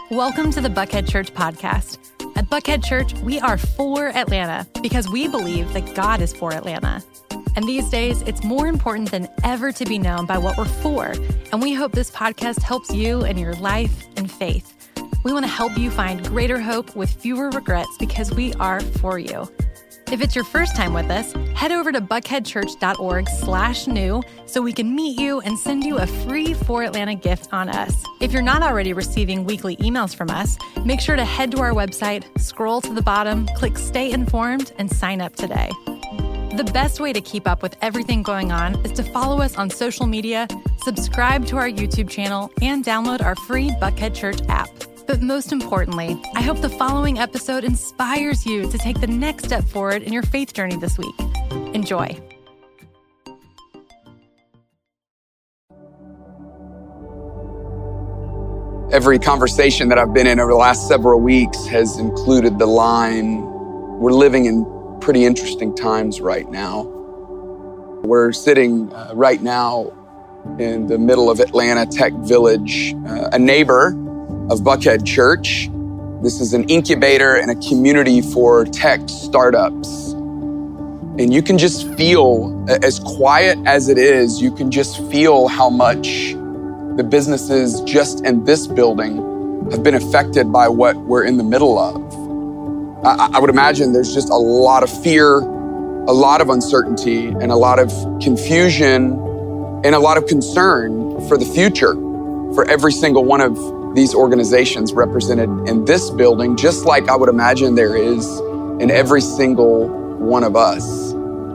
Welcome to the Buckhead Church podcast. At Buckhead Church, we are for Atlanta because we believe that God is for Atlanta. And these days, it's more important than ever to be known by what we're for. And we hope this podcast helps you in your life and faith. We want to help you find greater hope with fewer regrets because we are for you. If it's your first time with us, head over to buckheadchurch.org/new so we can meet you and send you a free For Atlanta gift on us. If you're not already receiving weekly emails from us, make sure to head to our website, scroll to the bottom, click Stay Informed, and sign up today. The best way to keep up with everything going on is to follow us on social media, subscribe to our YouTube channel, and download our free Buckhead Church app. But most importantly, I hope the following episode inspires you to take the next step forward in your faith journey this week. Enjoy. Every conversation that I've been in over the last several weeks has included the line, we're living in pretty interesting times right now. We're sitting right now in the middle of Atlanta Tech Village, a neighbor of Buckhead Church. This is an incubator and a community for tech startups. And you can just feel, as quiet as it is, you can just feel how much the businesses just in this building have been affected by what we're in the middle of. I would imagine there's just a lot of fear, a lot of uncertainty, and a lot of confusion, and a lot of concern for the future for every single one of these organizations represented in this building, just like I would imagine there is in every single one of us.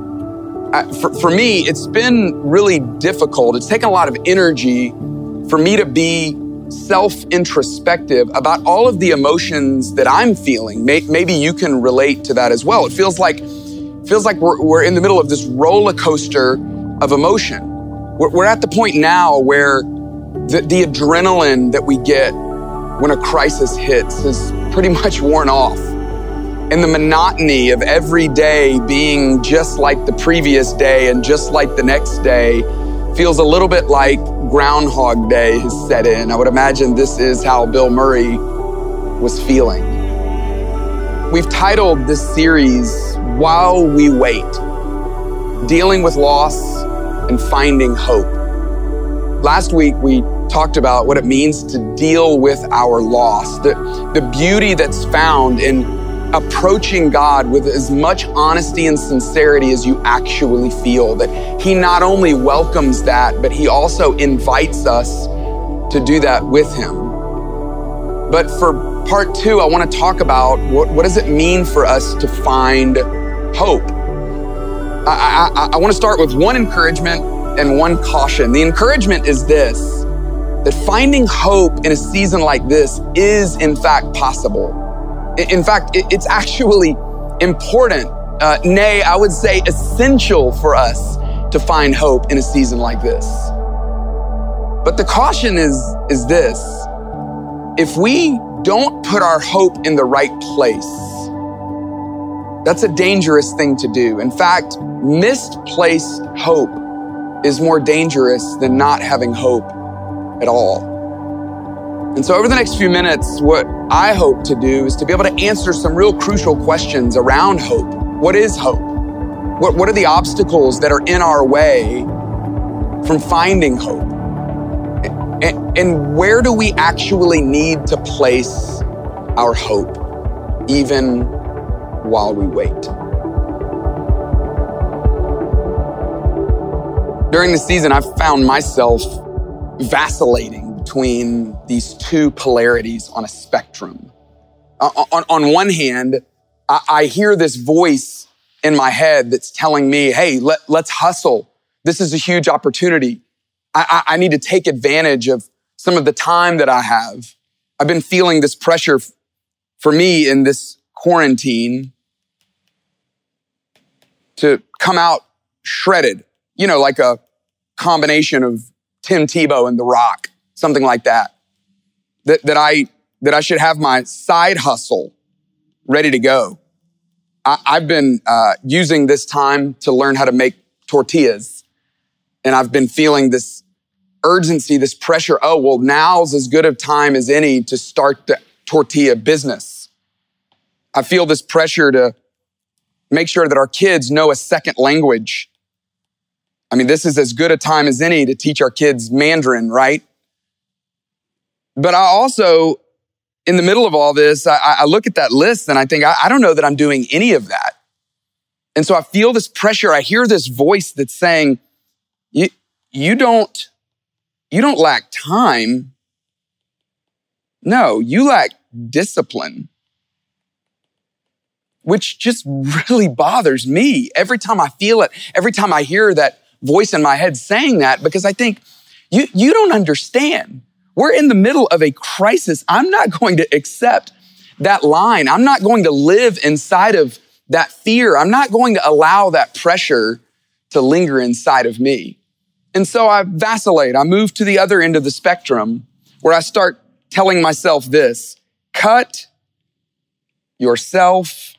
For me, it's been really difficult. It's taken a lot of energy for me to be self-introspective about all of the emotions that I'm feeling. Maybe you can relate to that as well. It feels like we're in the middle of this roller coaster of emotion. We're at the point now where the adrenaline that we get when a crisis hits is pretty much worn off. And the monotony of every day being just like the previous day and just like the next day feels a little bit like Groundhog Day has set in. I would imagine this is how Bill Murray was feeling. We've titled this series, While We Wait, Dealing with Loss and Finding Hope. Last week, we talked about what it means to deal with our loss, the beauty that's found in approaching God with as much honesty and sincerity as you actually feel, that He not only welcomes that, but He also invites us to do that with Him. But for part two, I want to talk about what does it mean for us to find hope? I want to start with one encouragement and one caution. The encouragement is this, that finding hope in a season like this is in fact possible. In fact, it's actually important, nay, I would say essential for us to find hope in a season like this. But the caution is this, if we don't put our hope in the right place, that's a dangerous thing to do. In fact, misplaced hope is more dangerous than not having hope at all. And so over the next few minutes, what I hope to do is to be able to answer some real crucial questions around hope. What is hope? What are the obstacles that are in our way from finding hope? And where do we actually need to place our hope, even while we wait? During the season, I've found myself vacillating between these two polarities on a spectrum. On one hand, I hear this voice in my head that's telling me, hey, let's hustle. This is a huge opportunity. I need to take advantage of some of the time that I have. I've been feeling this pressure for me in this quarantine to come out shredded, like a combination of Tim Tebow and The Rock, something like that. That I should have my side hustle ready to go. I've been using this time to learn how to make tortillas, and I've been feeling this urgency, this pressure. Oh, well, now's as good a time as any to start the tortilla business. I feel this pressure to make sure that our kids know a second language. I mean, this is as good a time as any to teach our kids Mandarin, right? But I also, in the middle of all this, I look at that list and I think, I don't know that I'm doing any of that. And so I feel this pressure. I hear this voice that's saying, you don't lack time. No, you lack discipline, which just really bothers me every time I feel it, every time I hear that voice in my head saying that, because I think, you don't understand. We're in the middle of a crisis. I'm not going to accept that line. I'm not going to live inside of that fear. I'm not going to allow that pressure to linger inside of me. And so I vacillate. I move to the other end of the spectrum where I start telling myself this: cut yourself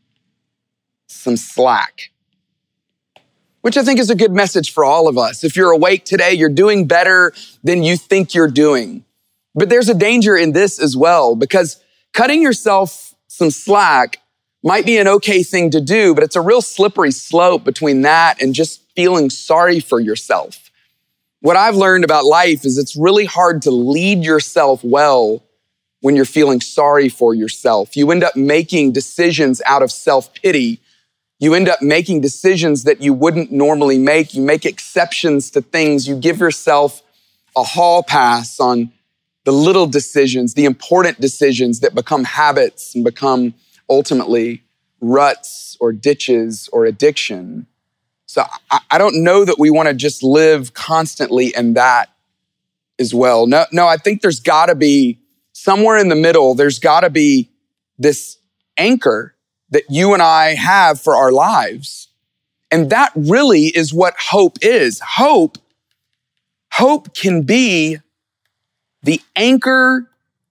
some slack, which I think is a good message for all of us. If you're awake today, you're doing better than you think you're doing. But there's a danger in this as well, because cutting yourself some slack might be an okay thing to do, but it's a real slippery slope between that and just feeling sorry for yourself. What I've learned about life is it's really hard to lead yourself well when you're feeling sorry for yourself. You end up making decisions out of self-pity. You end up making decisions that you wouldn't normally make. You make exceptions to things. You give yourself a hall pass on the little decisions, the important decisions that become habits and become ultimately ruts or ditches or addiction. So I don't know that we want to just live constantly in that as well. No, I think there's got to be somewhere in the middle. There's got to be this anchor that you and I have for our lives. And that really is what hope is. Hope can be the anchor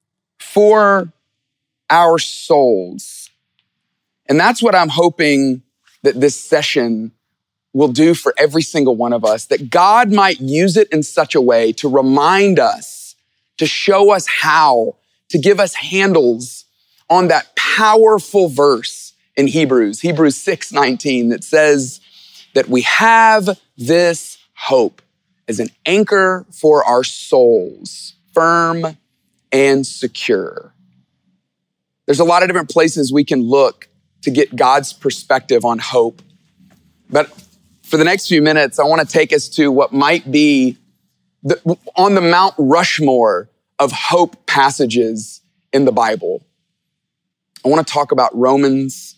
for our souls. And that's what I'm hoping that this session will do for every single one of us, that God might use it in such a way to remind us, to show us how, to give us handles on that powerful verse in Hebrews 6:19 that says that we have this hope as an anchor for our souls, firm and secure. There's a lot of different places we can look to get God's perspective on hope. But for the next few minutes, I want to take us to what might be on the Mount Rushmore of hope passages in the Bible. I want to talk about Romans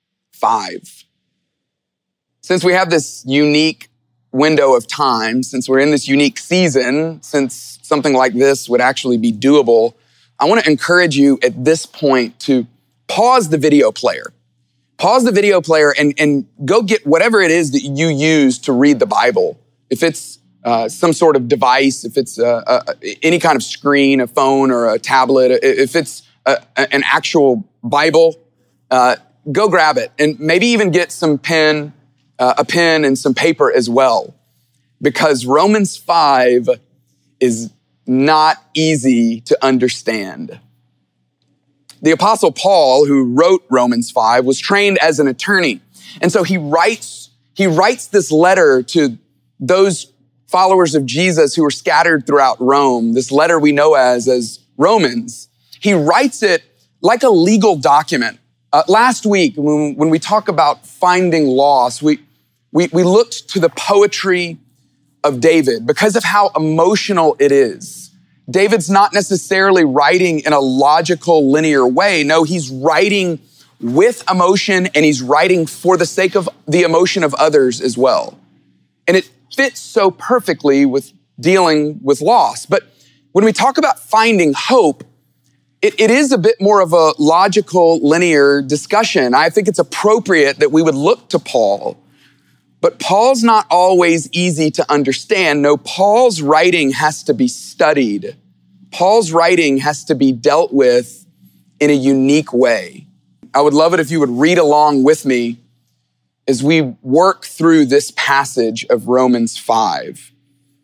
5. Since we have this unique window of time, since we're in this unique season, since something like this would actually be doable, I want to encourage you at this point to pause the video player. Pause the video player and go get whatever it is that you use to read the Bible. If it's some sort of device, if it's any kind of screen, a phone or a tablet, if it's an actual Bible, go grab it and maybe even get a pen and some paper as well, because Romans 5 is not easy to understand. The Apostle Paul, who wrote Romans 5, was trained as an attorney. And so he writes this letter to those followers of Jesus who were scattered throughout Rome, this letter we know as Romans. He writes it like a legal document. Last week, when we talk about finding loss, we looked to the poetry of David because of how emotional it is. David's not necessarily writing in a logical, linear way. No, he's writing with emotion, and he's writing for the sake of the emotion of others as well. And it fits so perfectly with dealing with loss. But when we talk about finding hope, it is a bit more of a logical, linear discussion. I think it's appropriate that we would look to Paul. But Paul's not always easy to understand. No, Paul's writing has to be studied. Paul's writing has to be dealt with in a unique way. I would love it if you would read along with me as we work through this passage of Romans 5.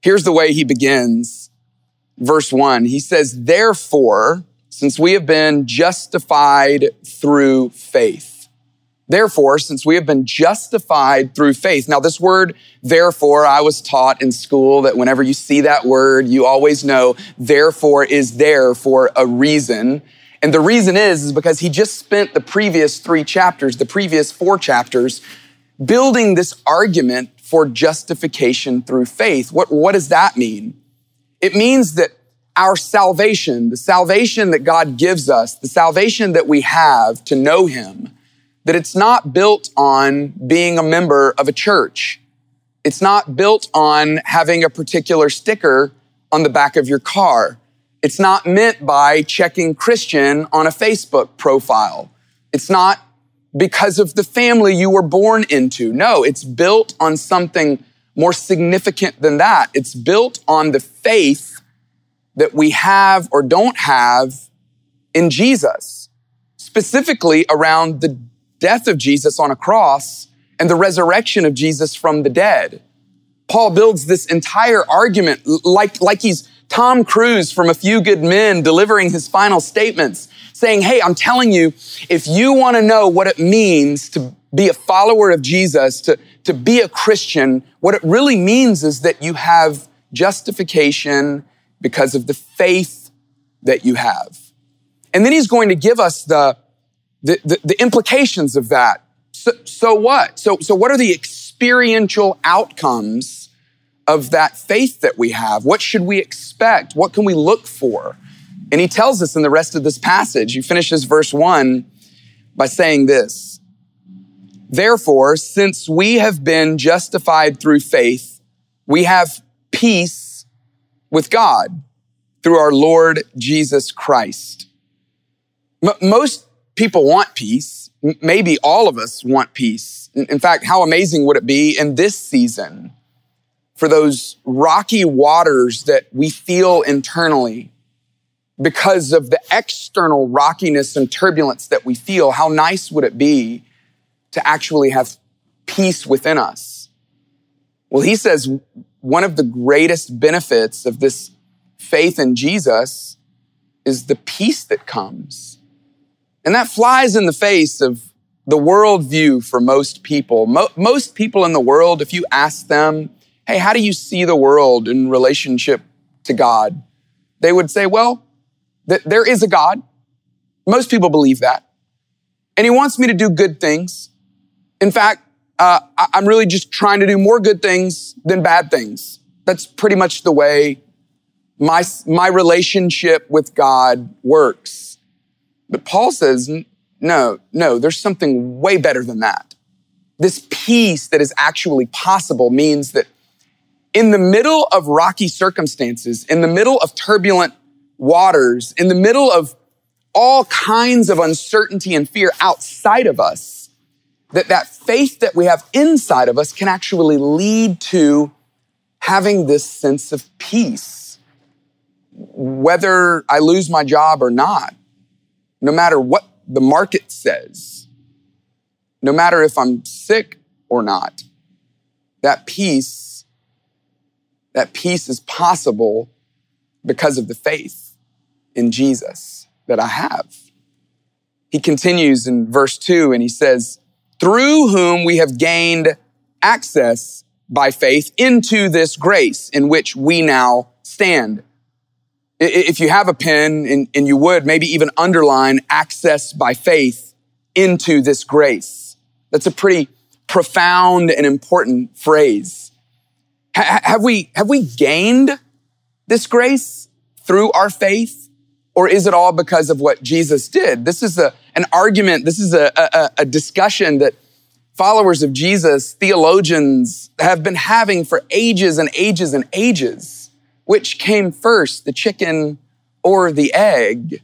Here's the way he begins. Verse 1, he says, therefore, since we have been justified through faith. Therefore, since we have been justified through faith. Now, this word, therefore, I was taught in school that whenever you see that word, you always know therefore is there for a reason. And the reason is because he just spent the previous 4 chapters, building this argument for justification through faith. What does that mean? It means that our salvation, the salvation that God gives us, the salvation that we have to know him, that it's not built on being a member of a church. It's not built on having a particular sticker on the back of your car. It's not meant by checking Christian on a Facebook profile. It's not because of the family you were born into. No, it's built on something more significant than that. It's built on the faith that we have or don't have in Jesus, specifically around the death of Jesus on a cross and the resurrection of Jesus from the dead. Paul builds this entire argument like he's Tom Cruise from A Few Good Men delivering his final statements, saying, hey, I'm telling you, if you want to know what it means to be a follower of Jesus, to be a Christian, what it really means is that you have justification because of the faith that you have. And then he's going to give us the implications of that. So what? So what are the experiential outcomes of that faith that we have? What should we expect? What can we look for? And he tells us in the rest of this passage, he finishes verse 1 by saying this, therefore, since we have been justified through faith, we have peace with God through our Lord Jesus Christ. Most people want peace. Maybe all of us want peace. In fact, how amazing would it be in this season for those rocky waters that we feel internally because of the external rockiness and turbulence that we feel? How nice would it be to actually have peace within us? Well, he says one of the greatest benefits of this faith in Jesus is the peace that comes. And that flies in the face of the worldview for most people. Most people in the world, if you ask them, hey, how do you see the world in relationship to God? They would say, well, there is a God. Most people believe that. And he wants me to do good things. In fact, I'm really just trying to do more good things than bad things. That's pretty much the way my relationship with God works. But Paul says, no, there's something way better than that. This peace that is actually possible means that in the middle of rocky circumstances, in the middle of turbulent waters, in the middle of all kinds of uncertainty and fear outside of us, that faith that we have inside of us can actually lead to having this sense of peace. Whether I lose my job or not, no matter what the market says, no matter if I'm sick or not, that peace is possible because of the faith in Jesus that I have. He continues in verse 2 and he says, through whom we have gained access by faith into this grace in which we now stand. If you have a pen and you would maybe even underline access by faith into this grace. That's a pretty profound and important phrase. Have we gained this grace through our faith? Or is it all because of what Jesus did? This is an argument. This is a discussion that followers of Jesus, theologians have been having for ages and ages and ages. Which came first, the chicken or the egg?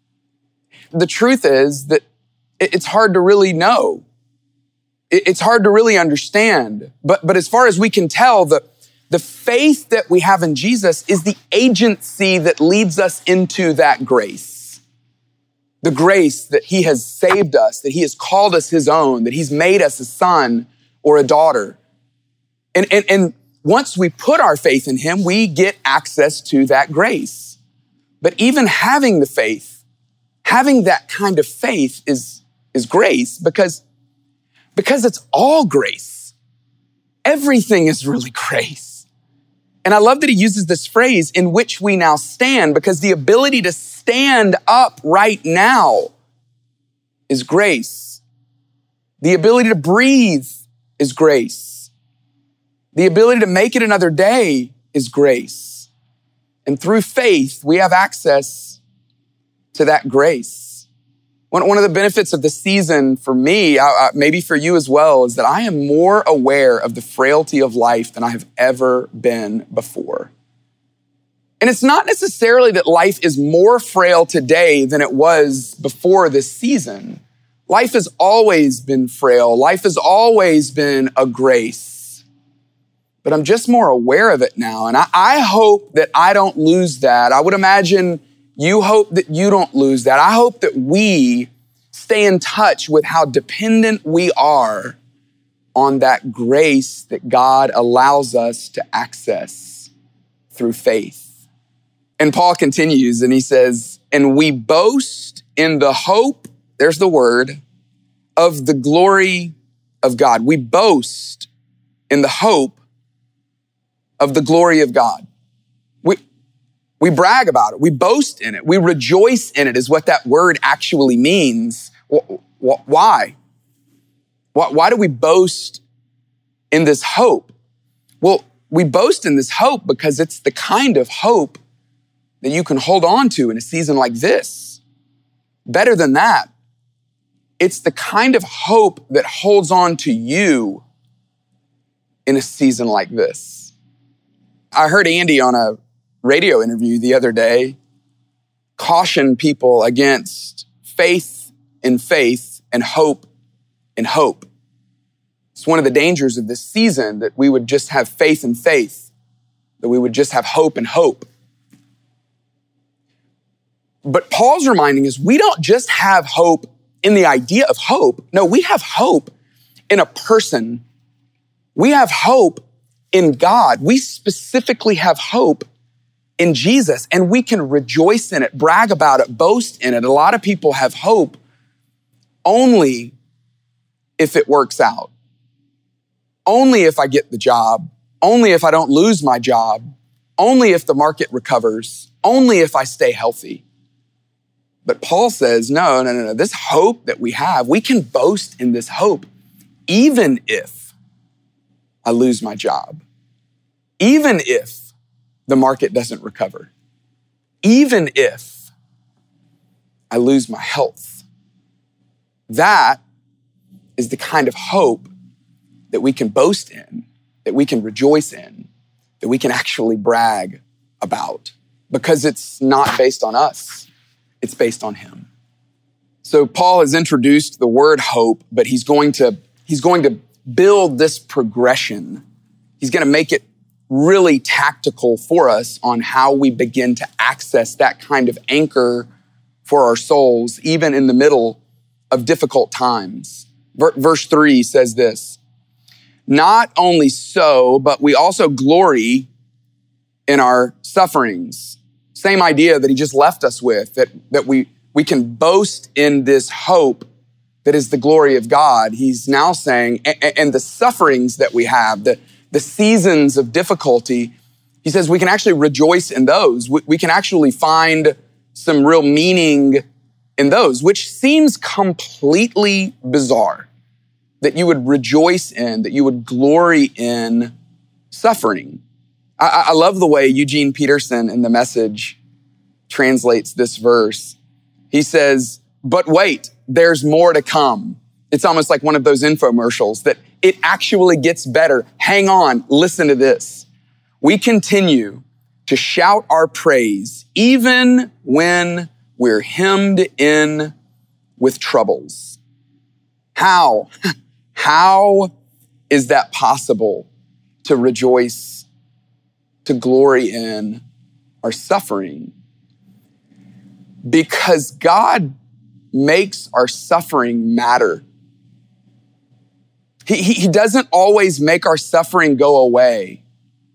The truth is that it's hard to really know. It's hard to really understand. But as far as we can tell, the faith that we have in Jesus is the agency that leads us into that grace. The grace that he has saved us, that he has called us his own, that he's made us a son or a daughter. And once we put our faith in him, we get access to that grace. But even having the faith, having that kind of faith is grace because it's all grace. Everything is really grace. And I love that he uses this phrase, in which we now stand, because the ability to stand up right now is grace. The ability to breathe is grace. The ability to make it another day is grace. And through faith, we have access to that grace. One of the benefits of the season for me, maybe for you as well, is that I am more aware of the frailty of life than I have ever been before. And it's not necessarily that life is more frail today than it was before this season. Life has always been frail. Life has always been a grace. But I'm just more aware of it now. And I hope that I don't lose that. I would imagine you hope that you don't lose that. I hope that we stay in touch with how dependent we are on that grace that God allows us to access through faith. And Paul continues and he says, and we boast in the hope, there's the word, of the glory of God. We boast in the hope of the glory of God. We brag about it. We boast in it. We rejoice in it is what that word actually means. Why? Why do we boast in this hope? Well, we boast in this hope because it's the kind of hope that you can hold on to in a season like this. Better than that, it's the kind of hope that holds on to you in a season like this. I heard Andy on a radio interview the other day caution people against faith in faith and hope in hope. It's one of the dangers of this season that we would just have faith in faith, that we would just have hope in hope. But Paul's reminding us we don't just have hope in the idea of hope. No, we have hope in a person. We have hope in God. We specifically have hope in Jesus, and we can rejoice in it, brag about it, boast in it. A lot of people have hope only if it works out, only if I get the job, only if I don't lose my job, only if the market recovers, only if I stay healthy. But Paul says, no. This hope that we have, we can boast in this hope, even if I lose my job, even if the market doesn't recover, even if I lose my health. That is the kind of hope that we can boast in, that we can rejoice in, that we can actually brag about, because it's not based on us, it's based on him. So Paul has introduced the word hope, but he's going to build this progression. He's going to make it really tactical for us on how we begin to access that kind of anchor for our souls, even in the middle of difficult times. Verse 3 says this, not only so, but we also glory in our sufferings. Same idea that he just left us with, that we can boast in this hope that is the glory of God. He's now saying, and the sufferings that we have, the seasons of difficulty, he says we can actually rejoice in those. We can actually find some real meaning in those, which seems completely bizarre, that you would rejoice in, that you would glory in suffering. I love the way Eugene Peterson in The Message translates this verse. He says, but wait, there's more to come. It's almost like one of those infomercials that it actually gets better. Hang on, listen to this. We continue to shout our praise even when we're hemmed in with troubles. How? How is that possible to rejoice, to glory in our suffering? Because God makes our suffering matter. He doesn't always make our suffering go away.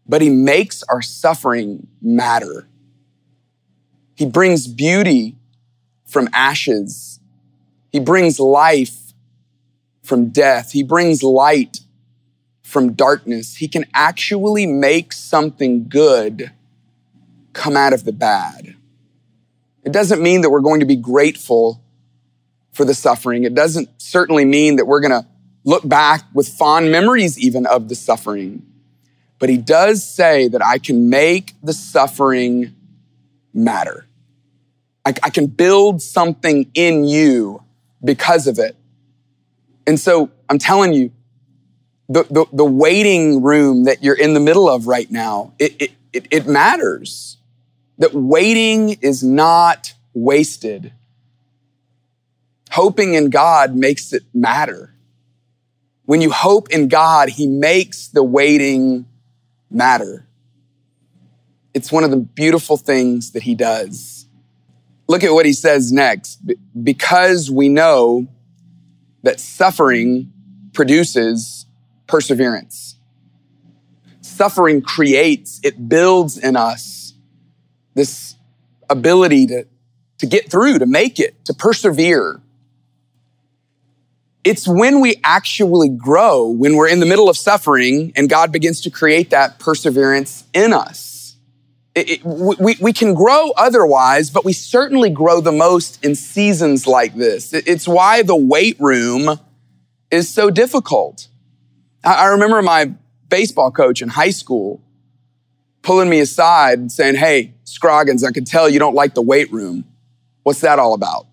but he makes our suffering matter. He brings beauty from ashes. He brings life from death. He brings light from darkness. He can actually make something good come out of the bad. It doesn't mean that we're going to be grateful for the suffering. It doesn't certainly mean that we're going to look back with fond memories even of the suffering. But he does say that I can make the suffering matter. I can build something in you because of it. And so I'm telling you, the waiting room that you're in the middle of right now, it matters. That waiting is not wasted. Hoping in God makes it matter. When you hope in God, he makes the waiting matter. It's one of the beautiful things that he does. Look at what he says next. Because we know that suffering produces perseverance. Suffering creates, it builds in us this ability to get through, to make it, to persevere. It's when we actually grow, when we're in the middle of suffering and God begins to create that perseverance in us. We can grow otherwise, but we certainly grow the most in seasons like this. It's why the weight room is so difficult. I remember my baseball coach in high school pulling me aside and saying, "Hey, Scroggins, I can tell you don't like the weight room. What's that all about?"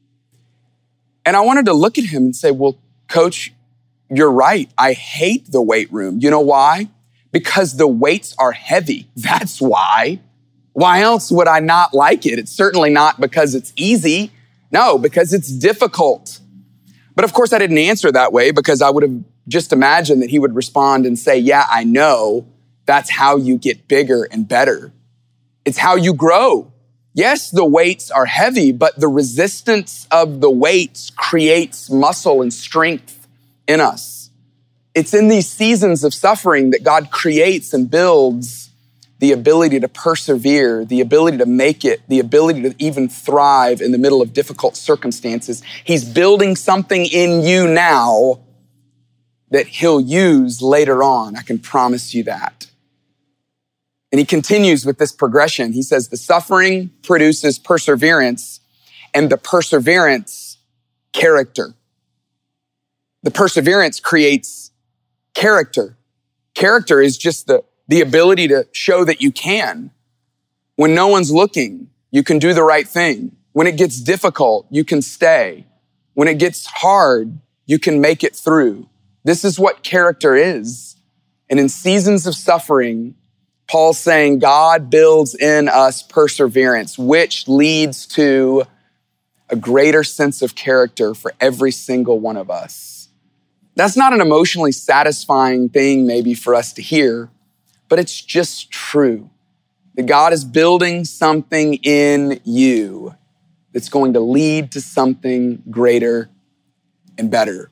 And I wanted to look at him and say, "Well, coach, you're right. I hate the weight room. You know why? Because the weights are heavy. That's why. Why else would I not like it? It's certainly not because it's easy. No, because it's difficult." But of course, I didn't answer that way because I would have just imagined that he would respond and say, "Yeah, I know. That's how you get bigger and better. It's how you grow. Yes, the weights are heavy, but the resistance of the weights creates muscle and strength in us. It's in these seasons of suffering that God creates and builds the ability to persevere, the ability to make it, the ability to even thrive in the middle of difficult circumstances. He's building something in you now that he'll use later on. I can promise you that. And he continues with this progression. He says, the suffering produces perseverance, and the perseverance, character. The perseverance creates character. Character is just the ability to show that you can. When no one's looking, you can do the right thing. When it gets difficult, you can stay. When it gets hard, you can make it through. This is what character is. And in seasons of suffering, Paul's saying God builds in us perseverance, which leads to a greater sense of character for every single one of us. That's not an emotionally satisfying thing maybe for us to hear, but it's just true that God is building something in you that's going to lead to something greater and better.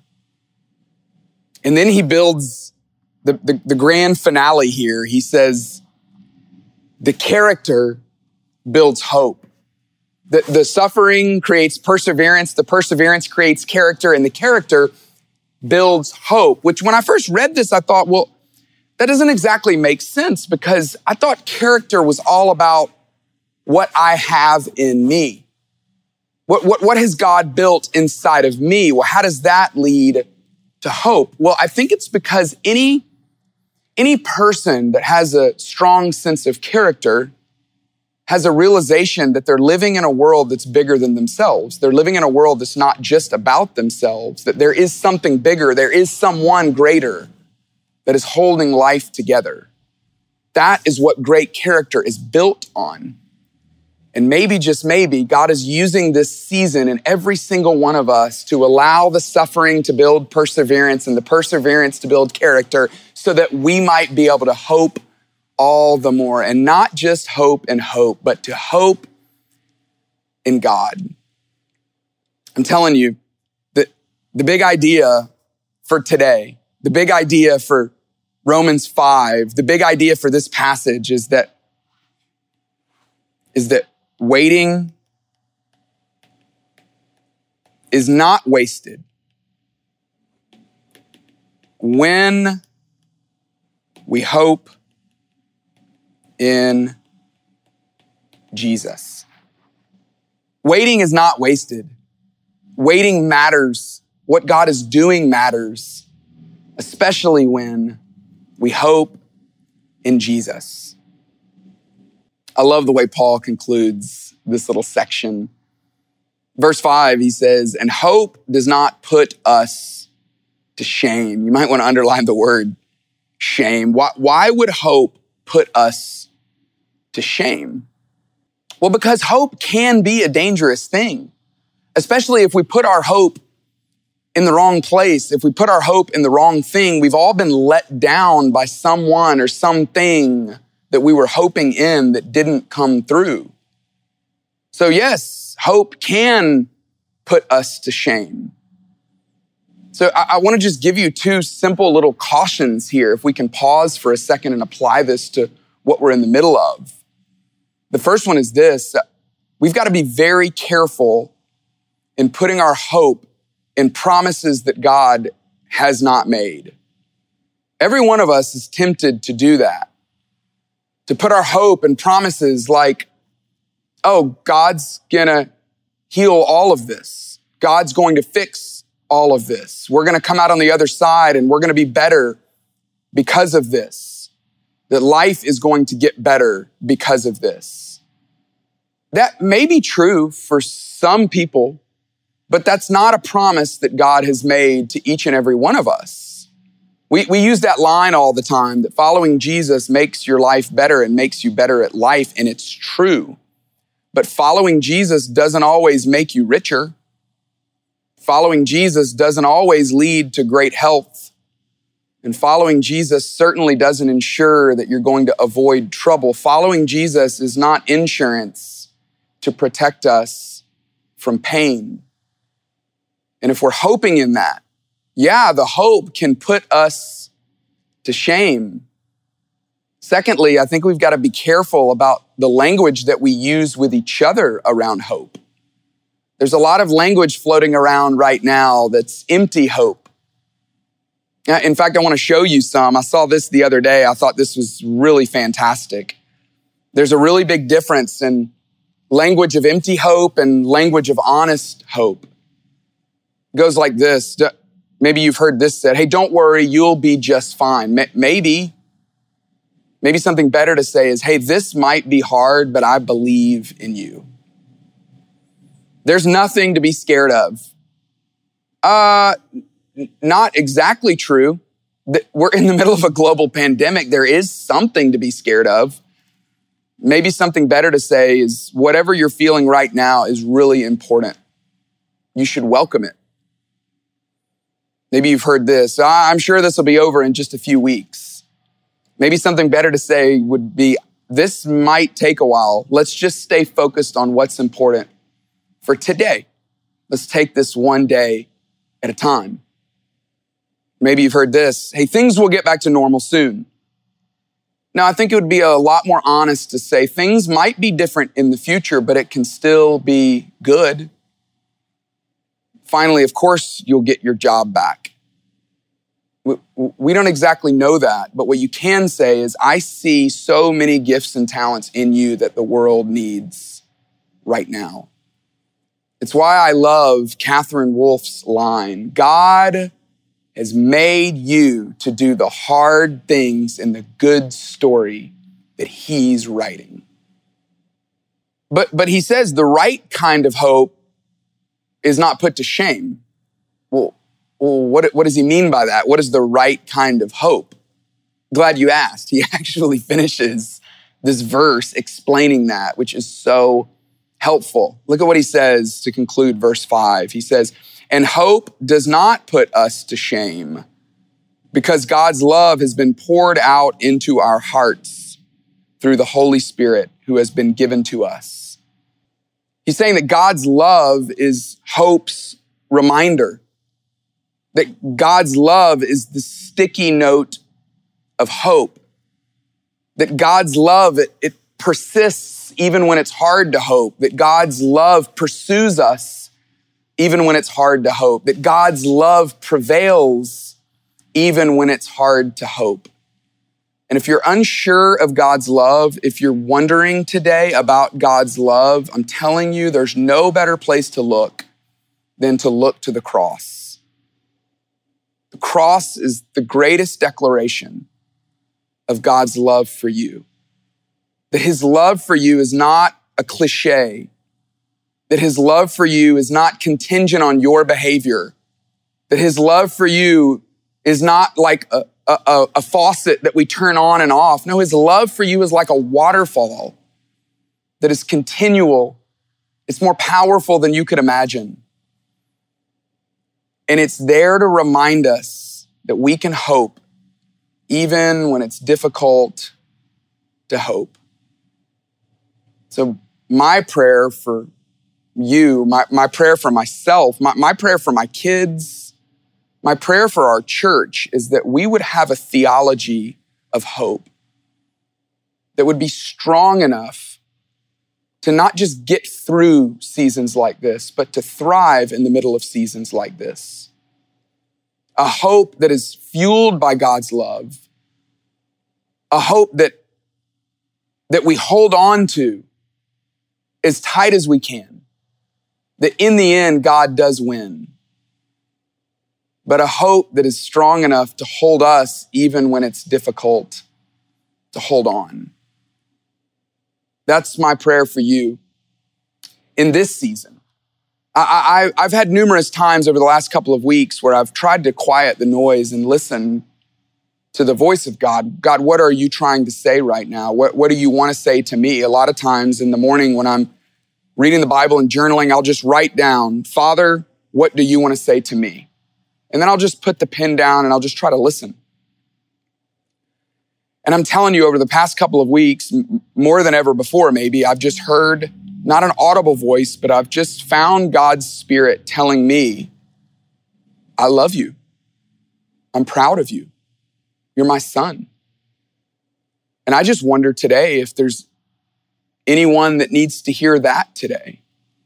And then he builds the grand finale here. He says, the character builds hope. The suffering creates perseverance, the perseverance creates character, and the character builds hope, which when I first read this, I thought, well, that doesn't exactly make sense because I thought character was all about what I have in me. What has God built inside of me? Well, how does that lead to hope? Well, I think it's because any person that has a strong sense of character has a realization that they're living in a world that's bigger than themselves. They're living in a world that's not just about themselves, that there is something bigger, there is someone greater that is holding life together. That is what great character is built on. And maybe, just maybe, God is using this season in every single one of us to allow the suffering to build perseverance and the perseverance to build character so that we might be able to hope all the more. And not just hope and hope, but to hope in God. I'm telling you that the big idea for today, the big idea for Romans 5, the big idea for this passage is that waiting is not wasted when we hope in Jesus. Waiting is not wasted. Waiting matters. What God is doing matters, especially when we hope in Jesus. I love the way Paul concludes this little section. Verse 5, he says, and hope does not put us to shame. You might want to underline the word shame. Why would hope put us to shame? Well, because hope can be a dangerous thing, especially if we put our hope in the wrong place. If we put our hope in the wrong thing, we've all been let down by someone or something that we were hoping in that didn't come through. So yes, hope can put us to shame. So I want to just give you two simple little cautions here, if we can pause for a second and apply this to what we're in the middle of. The first one is this: we've got to be very careful in putting our hope in promises that God has not made. Every one of us is tempted to do that, to put our hope in promises like, oh, God's gonna heal all of this. God's going to fix all of this. We're gonna come out on the other side and we're gonna be better because of this. That life is going to get better because of this. That may be true for some people, but that's not a promise that God has made to each and every one of us. We use that line all the time, that following Jesus makes your life better and makes you better at life, and it's true. But following Jesus doesn't always make you richer. Following Jesus doesn't always lead to great health. And following Jesus certainly doesn't ensure that you're going to avoid trouble. Following Jesus is not insurance to protect us from pain. And if we're hoping in that, yeah, the hope can put us to shame. Secondly, I think we've got to be careful about the language that we use with each other around hope. There's a lot of language floating around right now that's empty hope. In fact, I want to show you some. I saw this the other day. I thought this was really fantastic. There's a really big difference in language of empty hope and language of honest hope. It goes like this. Maybe you've heard this said, hey, don't worry, you'll be just fine. Maybe something better to say is, hey, this might be hard, but I believe in you. There's nothing to be scared of. Not exactly true. We're in the middle of a global pandemic. There is something to be scared of. Maybe something better to say is whatever you're feeling right now is really important. You should welcome it. Maybe you've heard this. I'm sure this will be over in just a few weeks. Maybe something better to say would be, this might take a while. Let's just stay focused on what's important for today. Let's take this one day at a time. Maybe you've heard this. Hey, things will get back to normal soon. Now, I think it would be a lot more honest to say things might be different in the future, but it can still be good. Finally, of course, you'll get your job back. We don't exactly know that, but what you can say is, I see so many gifts and talents in you that the world needs right now. It's why I love Catherine Wolfe's line, God has made you to do the hard things in the good story that he's writing. But he says the right kind of hope is not put to shame. Well, what does he mean by that? What is the right kind of hope? Glad you asked. He actually finishes this verse explaining that, which is so helpful. Look at what he says to conclude verse 5. He says, and hope does not put us to shame because God's love has been poured out into our hearts through the Holy Spirit who has been given to us. He's saying that God's love is hope's reminder, that God's love is the sticky note of hope. That God's love, it persists even when it's hard to hope. That God's love pursues us even when it's hard to hope. That God's love prevails even when it's hard to hope. And if you're unsure of God's love, if you're wondering today about God's love, I'm telling you, there's no better place to look than to look to the cross. The cross is the greatest declaration of God's love for you. That his love for you is not a cliche. That his love for you is not contingent on your behavior. That his love for you is not like a faucet that we turn on and off. No, his love for you is like a waterfall that is continual. It's more powerful than you could imagine. And it's there to remind us that we can hope even when it's difficult to hope. So my prayer for you, my prayer for myself, my prayer for my kids, my prayer for our church is that we would have a theology of hope that would be strong enough to not just get through seasons like this, but to thrive in the middle of seasons like this. A hope that is fueled by God's love. A hope that we hold on to as tight as we can. That in the end, God does win. But a hope that is strong enough to hold us even when it's difficult to hold on. That's my prayer for you in this season. I've had numerous times over the last couple of weeks where I've tried to quiet the noise and listen to the voice of God. God, what are you trying to say right now? What do you want to say to me? A lot of times in the morning when I'm reading the Bible and journaling, I'll just write down, Father, what do you want to say to me? And then I'll just put the pen down and I'll just try to listen. And I'm telling you, over the past couple of weeks, more than ever before maybe, I've just heard not an audible voice, but I've just found God's Spirit telling me, I love you. I'm proud of you. You're my son. And I just wonder today if there's anyone that needs to hear that today.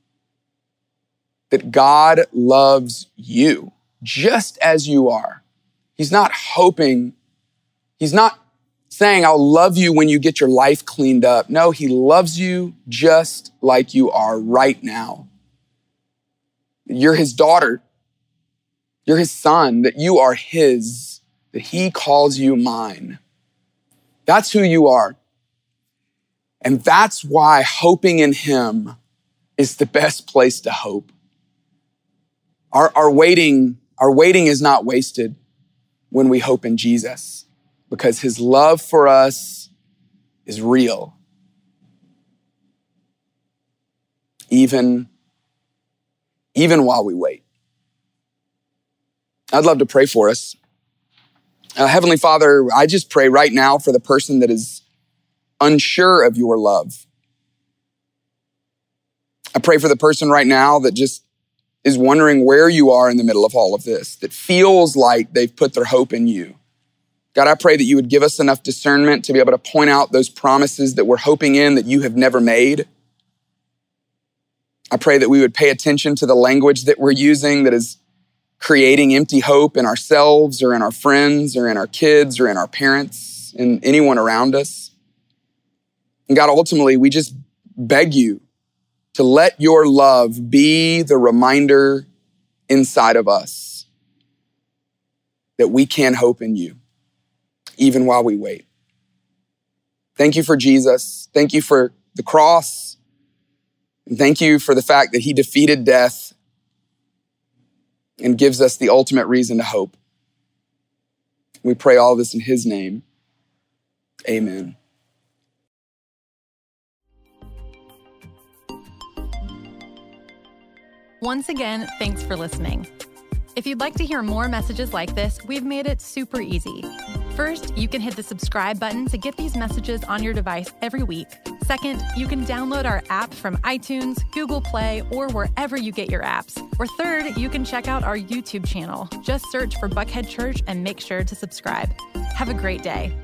That God loves you just as you are. He's not hoping, he's not saying, I'll love you when you get your life cleaned up. No, he loves you just like you are right now. You're his daughter. You're his son, that you are his, that he calls you mine. That's who you are. And that's why hoping in him is the best place to hope. Our waiting is not wasted when we hope in Jesus, because his love for us is real. Even while we wait. I'd love to pray for us. Heavenly Father, I just pray right now for the person that is unsure of your love. I pray for the person right now that just is wondering where you are in the middle of all of this, that feels like they've put their hope in you. God, I pray that you would give us enough discernment to be able to point out those promises that we're hoping in that you have never made. I pray that we would pay attention to the language that we're using that is creating empty hope in ourselves or in our friends or in our kids or in our parents and anyone around us. And God, ultimately, we just beg you to let your love be the reminder inside of us that we can hope in you, even while we wait. Thank you for Jesus. Thank you for the cross. And thank you for the fact that he defeated death and gives us the ultimate reason to hope. We pray all this in his name. Amen. Once again, thanks for listening. If you'd like to hear more messages like this, we've made it super easy. First, you can hit the subscribe button to get these messages on your device every week. Second, you can download our app from iTunes, Google Play, or wherever you get your apps. Or third, you can check out our YouTube channel. Just search for Buckhead Church and make sure to subscribe. Have a great day.